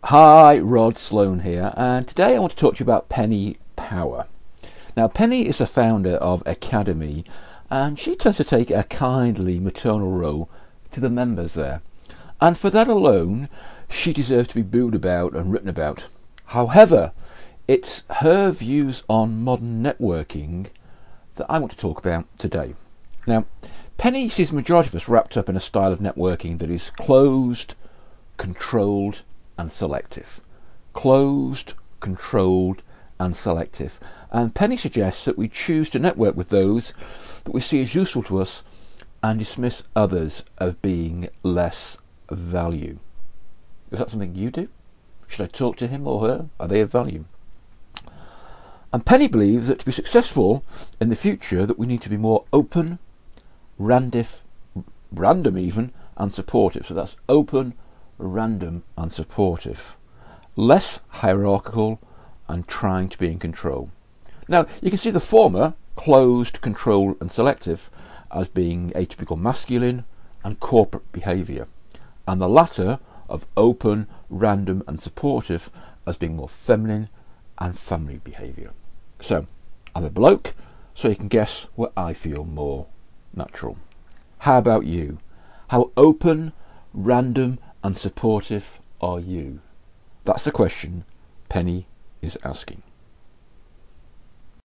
Hi, Rod Sloan here, and today I want to talk to you about Penny Power. Now, Penny is the founder of Academy, and she tends to take a kindly maternal role to the members there. And for that alone, she deserves to be booed about and written about. However, it's her views on modern networking that I want to talk about today. Now, Penny sees the majority of us wrapped up in a style of networking that is closed, controlled, and selective. Closed, controlled, and selective. And Penny suggests that we choose to network with those that we see as useful to us and dismiss others as being less value. Is that something you do? Should I talk to him or her? Are they of value? And Penny believes that to be successful in the future that we need to be more open, random even, and supportive. So that's open, random and supportive. Less hierarchical and trying to be in control. Now, you can see the former, closed, controlled and selective, as being atypical masculine and corporate behaviour, and the latter of open, random and supportive as being more feminine and family behaviour. So, I'm a bloke, so you can guess where I feel more natural. How about you? How open, random and supportive are you? That's the question Penny is asking.